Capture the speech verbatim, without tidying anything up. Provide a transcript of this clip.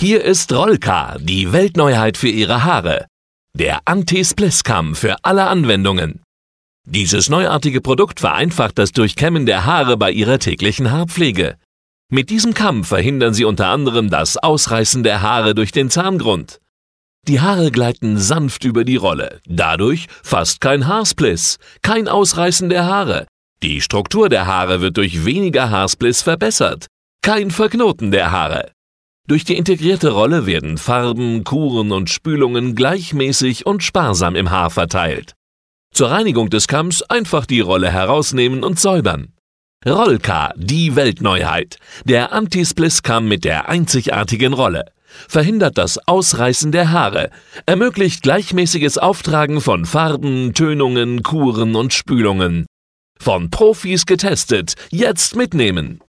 Hier ist Rollcar, die Weltneuheit für Ihre Haare. Der Anti-Spliss-Kamm für alle Anwendungen. Dieses neuartige Produkt vereinfacht das Durchkämmen der Haare bei Ihrer täglichen Haarpflege. Mit diesem Kamm verhindern Sie unter anderem das Ausreißen der Haare durch den Zahngrund. Die Haare gleiten sanft über die Rolle, dadurch fast kein Haarspliss, kein Ausreißen der Haare. Die Struktur der Haare wird durch weniger Haarspliss verbessert, kein Verknoten der Haare. Durch die integrierte Rolle werden Farben, Kuren und Spülungen gleichmäßig und sparsam im Haar verteilt. Zur Reinigung des Kamms einfach die Rolle herausnehmen und säubern. Rollcar, die Weltneuheit. Der Anti-Spliss-Kamm mit der einzigartigen Rolle. Verhindert das Ausreißen der Haare, ermöglicht gleichmäßiges Auftragen von Farben, Tönungen, Kuren und Spülungen. Von Profis getestet, jetzt mitnehmen.